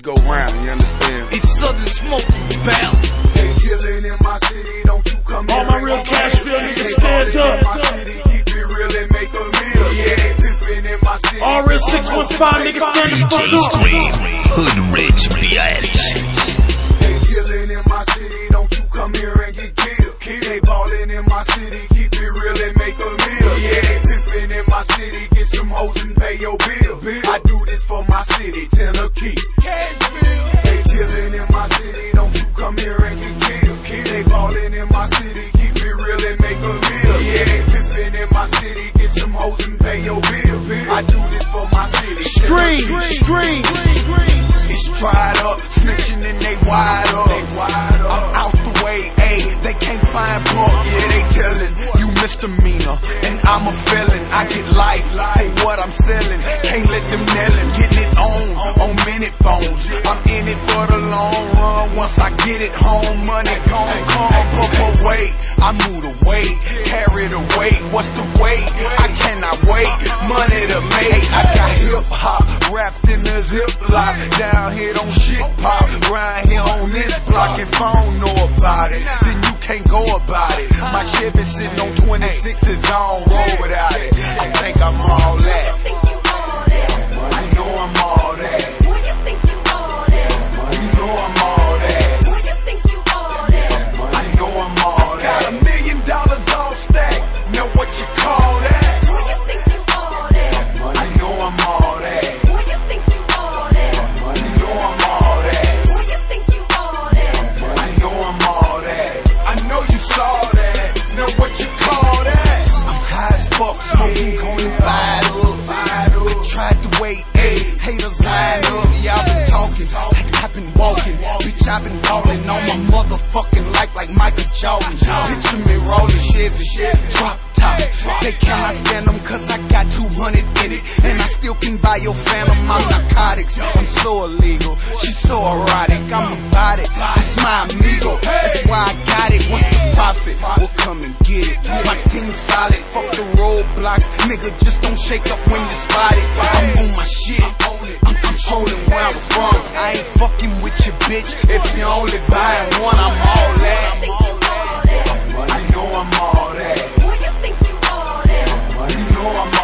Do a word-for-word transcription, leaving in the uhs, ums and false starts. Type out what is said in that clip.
go round, you understand? It's Southern Smoke, bastard. They killing in my city, don't you come All here. my real Cashville niggas stand up. My city, keep it real and make a meal. Yeah, they pimping in my city. All real six one five niggas stand the fuck D J up. Scream, Hood Rich, bitch. They killing in my city, don't you come here and get killed. They ballin' in my city, keep it real and make a meal. Yeah, they pimpin' in my city, get some hoes and pay your bill. I do this for my city, Tennessee. Cashville. They killin' in my city, don't you come here and get killed. They ballin' in my city, keep it real and make a meal. Yeah, they pimpin' in my city, get some hoes and pay your bill. I do this for my city. Scream, scream, scream. It's dried up, snitching and they wide up. I'm out the way, ayy, they can't find Buck. Yeah, they tellin' you misdemeanor, and I'm a felon. I get life for what I'm selling. Can't let them nail it. Getting it on, on minute phones. I'm in it for the long run. Once I get it home, money gon' come. But wait, I move the weight, carry the weight. What's the weight? I cannot wait. Money to make. I got hip hop wrapped in a ziplock. Down here don't shit pop. Round here on this block, if I don't know about it, then you can't go about it. My Chevy sitting on twenty-sixes, I don't roll without it. I think I'm all that. I know I'm all that. You know I'm all that. I know I'm all that. Got a million dollars all stacked. Now what you call that? I know I'm all that. You know I'm all that. I know I'm all that. I know you saw that. Now what you call that? I'm high as fuck, smoking, going fired up. I tried to wait, ayy, haters line up. Y'all been talking, like I've been walking. Bitch, I've been balling on my motherfucking life like Michael Jordan. Picture me rolling Chevy, drop top. They cannot stand them cause I got two hundred in it. And I still can buy your phantom, I'm narcotics. I'm so illegal, she's so erotic. I'm about it, that's my amigo. That's why I got it, what's the profit? We'll come and get it. My team solid, fuck the roadblocks. Nigga, just don't shake up when you spot it. I'm on my shit, I'm controlling where I'm from. I ain't fucking with your bitch. If you only buying one, I'm all that. I know I'm all that. You know I'm